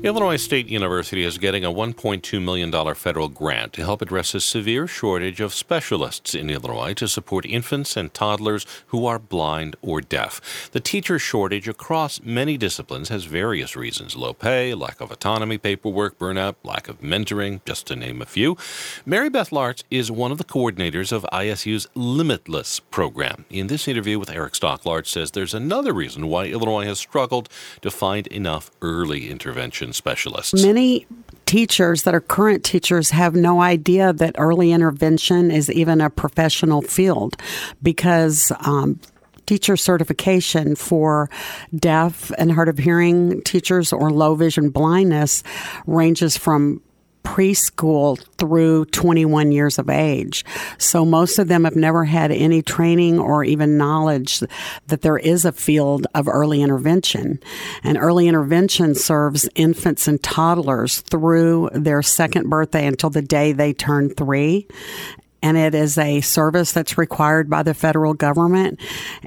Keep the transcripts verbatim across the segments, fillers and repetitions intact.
Illinois State University is getting a one point two million dollars federal grant to help address a severe shortage of specialists in Illinois to support infants and toddlers who are blind or deaf. The teacher shortage across many disciplines has various reasons: low pay, lack of autonomy, paperwork, burnout, lack of mentoring, just to name a few. Mary Beth Lartz is one of the coordinators of I S U's Limitless program. In this interview with Eric Stock, Lartz says there's another reason why Illinois has struggled to find enough early intervention specialists. Many teachers that are current teachers have no idea that early intervention is even a professional field because um, teacher certification for deaf and hard of hearing teachers or low vision blindness ranges from preschool through twenty-one years of age. So most of them have never had any training or even knowledge that there is a field of early intervention. And early intervention serves infants and toddlers through their second birthday until the day they turn three. And it is a service that's required by the federal government.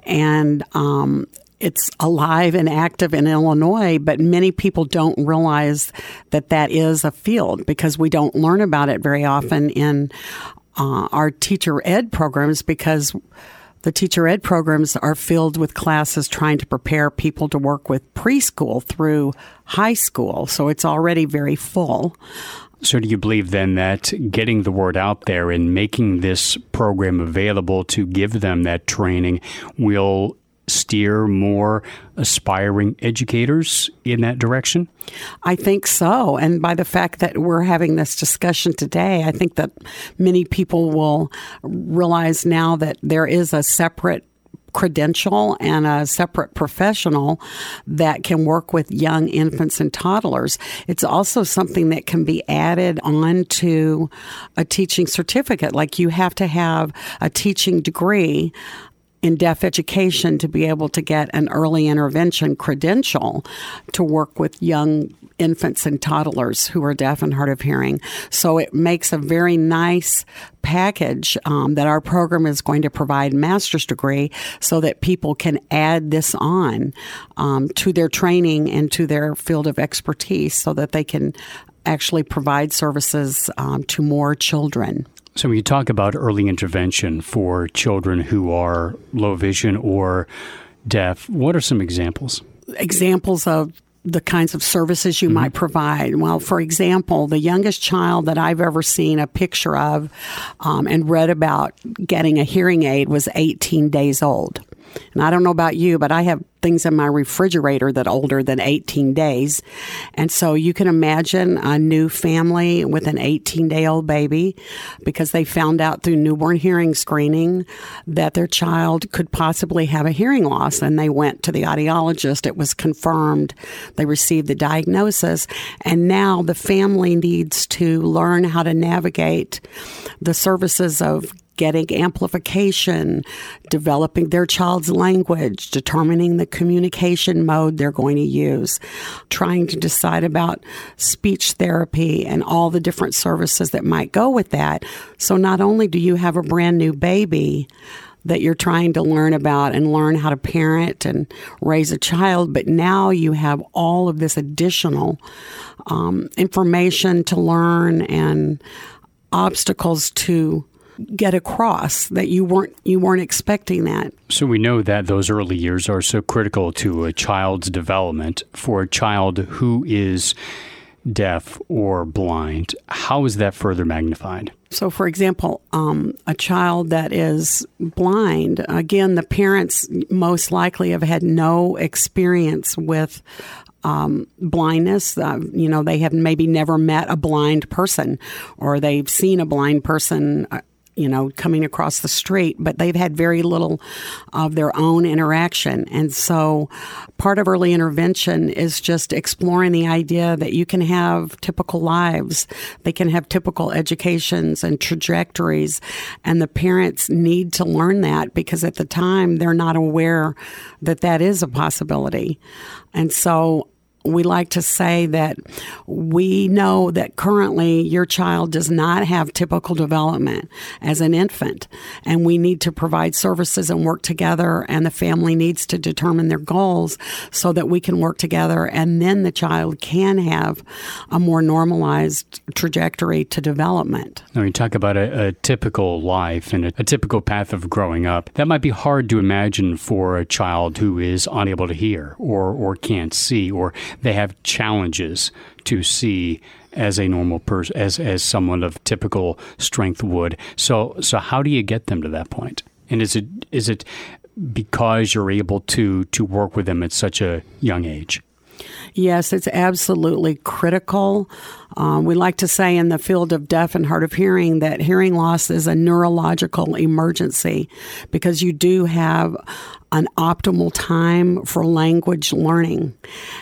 And um, it's alive and active in Illinois, but many people don't realize that that is a field because we don't learn about it very often in uh, our teacher ed programs, because the teacher ed programs are filled with classes trying to prepare people to work with preschool through high school. So it's already very full. So do you believe then that getting the word out there and making this program available to give them that training will steer more aspiring educators in that direction? I think so. And by the fact that we're having this discussion today, I think that many people will realize now that there is a separate credential and a separate professional that can work with young infants and toddlers. It's also something that can be added on to a teaching certificate. Like you have to have a teaching degree in deaf education to be able to get an early intervention credential to work with young infants and toddlers who are deaf and hard of hearing. So it makes a very nice package um, that our program is going to provide master's degree so that people can add this on um, to their training and to their field of expertise so that they can actually provide services um, to more children. So when you talk about early intervention for children who are low vision or deaf, what are some examples? Examples of the kinds of services you mm-hmm. might provide. Well, for example, the youngest child that I've ever seen a picture of um, and read about getting a hearing aid was eighteen days old. And I don't know about you, but I have things in my refrigerator that are older than eighteen days. And so you can imagine a new family with an eighteen-day-old baby because they found out through newborn hearing screening that their child could possibly have a hearing loss. And they went to the audiologist. It was confirmed. They received the diagnosis. And now the family needs to learn how to navigate the services of getting amplification, developing their child's language, determining the communication mode they're going to use, trying to decide about speech therapy and all the different services that might go with that. So not only do you have a brand new baby that you're trying to learn about and learn how to parent and raise a child, but now you have all of this additional um, information to learn and obstacles to get across that you weren't you weren't expecting that. So we know that those early years are so critical to a child's development. For a child who is deaf or blind, how is that further magnified? So, for example, um, a child that is blind, again, the parents most likely have had no experience with Um, blindness. Uh, you know, they have maybe never met a blind person, or they've seen a blind person, uh, you know, coming across the street, but they've had very little of their own interaction. And so part of early intervention is just exploring the idea that you can have typical lives. They can have typical educations and trajectories, and the parents need to learn that because at the time they're not aware that that is a possibility. And so we like to say that we know that currently your child does not have typical development as an infant, and we need to provide services and work together, and the family needs to determine their goals so that we can work together, and then the child can have a more normalized trajectory to development. Now, you talk about a, a typical life and a, a typical path of growing up. That might be hard to imagine for a child who is unable to hear or, or can't see, or they have challenges to see as a normal person, as as someone of typical strength would. So, so how do you get them to that point? And is it is it because you're able to to work with them at such a young age? Yes, it's absolutely critical. Um, we like to say in the field of deaf and hard of hearing that hearing loss is a neurological emergency, because you do have an optimal time for language learning.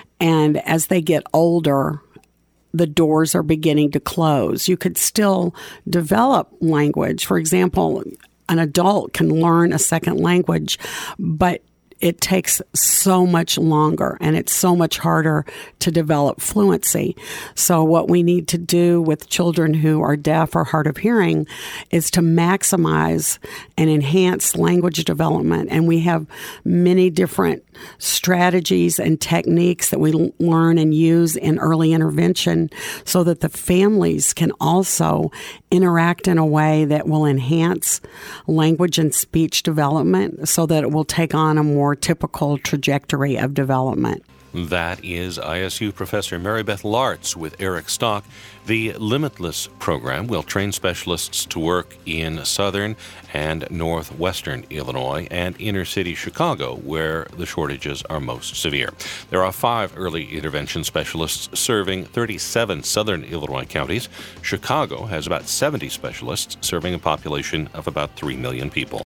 And as they get older, the doors are beginning to close. You could still develop language. For example, an adult can learn a second language, but it takes so much longer, and it's so much harder to develop fluency. So what we need to do with children who are deaf or hard of hearing is to maximize and enhance language development. And we have many different strategies and techniques that we learn and use in early intervention so that the families can also interact in a way that will enhance language and speech development so that it will take on a more typical trajectory of development. That is I S U Professor Mary Beth Lartz with Eric Stock. The Limitless program will train specialists to work in southern and northwestern Illinois and inner city Chicago, where the shortages are most severe. There are five early intervention specialists serving thirty-seven southern Illinois counties. Chicago has about seventy specialists serving a population of about three million people.